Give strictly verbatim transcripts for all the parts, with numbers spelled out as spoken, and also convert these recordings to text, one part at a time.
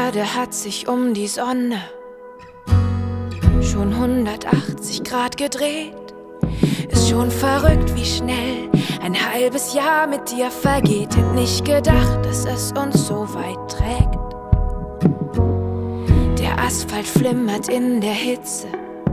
Erde hat sich um die Sonne schon hundertachtzig Grad gedreht. Ist schon verrückt, wie schnell ein halbes Jahr mit dir vergeht. Hätt nicht gedacht, dass es uns so weit trägt. Der Asphalt flimmert in der Hitze,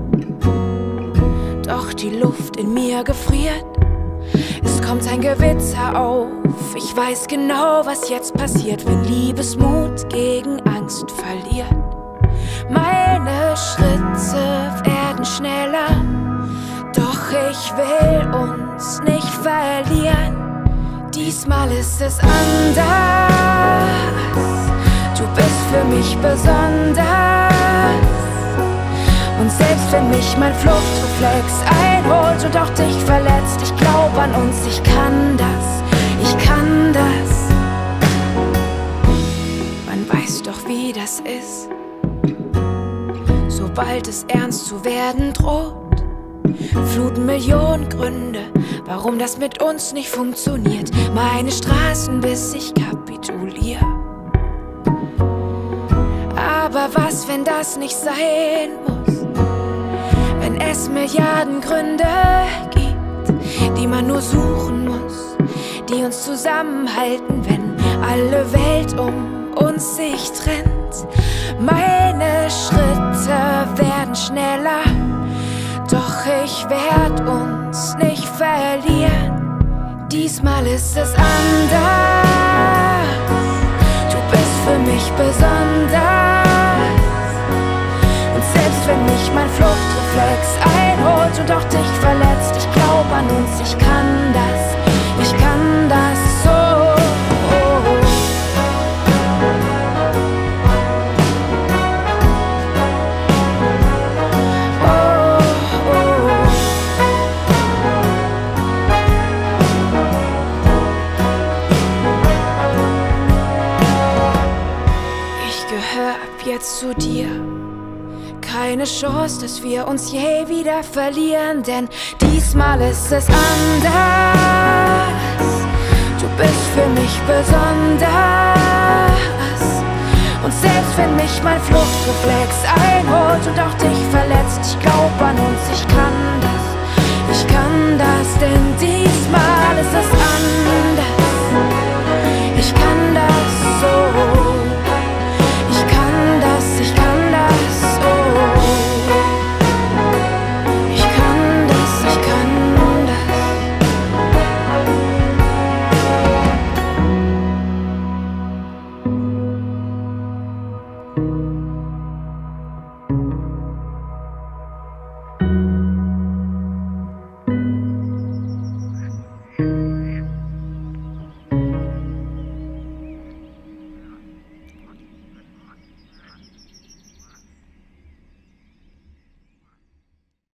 doch die Luft in mir gefriert. Es kommt ein Gewitter auf, ich weiß genau, was jetzt passiert, wenn Liebesmut gegen Angst verliert. Meine Schritte werden schneller, doch ich will uns nicht verlieren. Diesmal ist es anders, du bist für mich besonders. Und selbst wenn mich mein Fluchtreflex einholt und auch dich verletzt, ich glaub an uns, ich kann das, ich kann das. Man weiß doch, wie das ist, sobald es ernst zu werden droht. Fluten Millionen Gründe, warum das mit uns nicht funktioniert. Meine Straßen, bis ich kapituliere. Aber was, wenn das nicht sein muss? Wenn es Milliarden Gründe gibt, die man nur suchen muss, die uns zusammenhalten, wenn alle Welt um uns sich trennt. Meine Schritte werden schneller, doch ich werd uns nicht verlieren. Diesmal ist es anders, du bist für mich besonders. Und selbst wenn mich mein Fluchtreflex einholt und auch dich verletzt, ich glaub an uns, ich kann das, ich kann das so. Jetzt zu dir, keine Chance, dass wir uns je wieder verlieren, denn diesmal ist es anders. Du bist für mich besonders. Und selbst wenn mich mein Fluchtreflex einholt und auch dich verletzt, ich glaub an uns, ich kann